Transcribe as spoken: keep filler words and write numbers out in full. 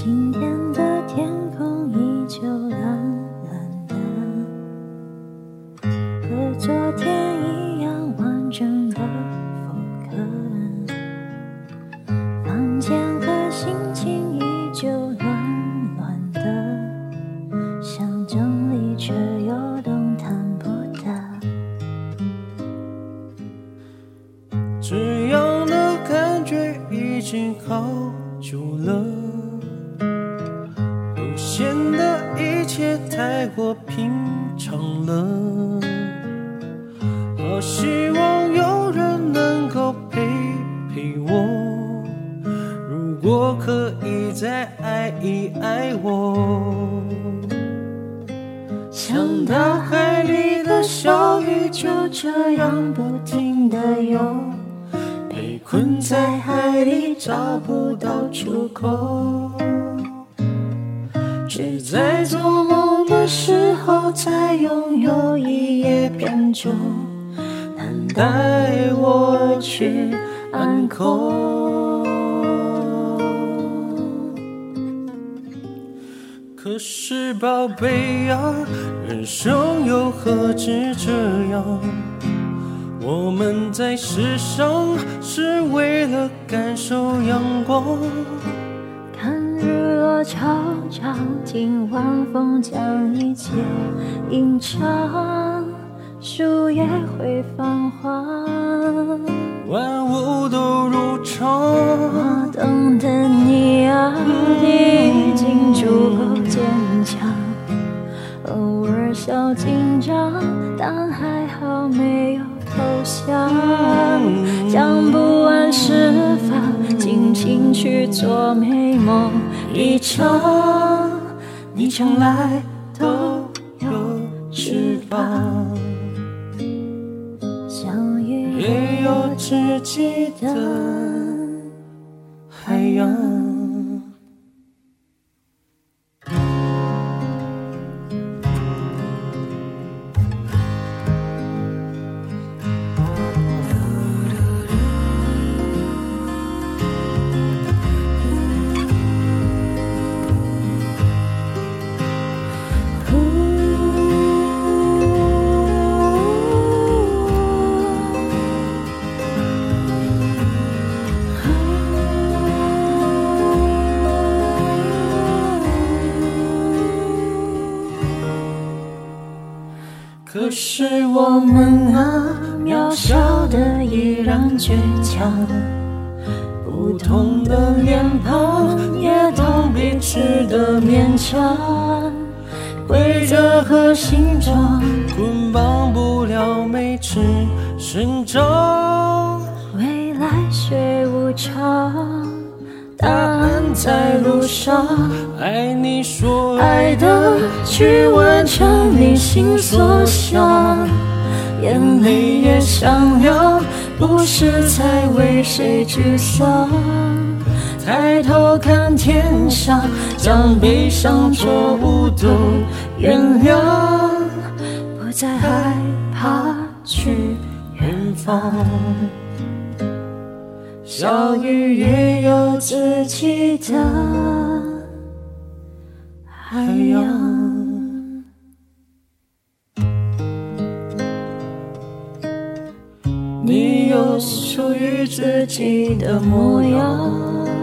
今天的天空依旧蓝蓝的，和昨天一样完整的复刻。房间和心情依旧乱乱的，想整理却又动弹不得。 这样的感觉已经好久了，都显得一切太过平常了。好希望有人能够陪陪我，如果可以再爱一爱我。像大海里的小鱼就这样不停地游，被困在海里找不到出口，只在做梦的时候才拥有一叶扁舟，能带我去安口。可是宝贝啊，人生又何止这样，我们在世上是为了感受阳光， 看日落潮涨，听晚风将一切吟唱，树叶会繁华， 万物都如常。 我等的你啊，你已经足够坚强，偶尔小紧张，但还好没有投降，将不安释放，尽情去做美梦一场，你从来都有翅膀，相遇也有知己的海洋。可是我们啊，渺小的依然倔强，不同的脸庞也懂彼此的勉强，规则和形状捆绑不了每次生长， 未来虽无常，答案在路上， 爱你所爱的去完成你心所想，眼泪也闪亮，不是在为谁沮丧，抬头看天上，将悲伤错误都原谅，不再害怕去远方，小鱼也有自己的海洋。你有属于自己的模样。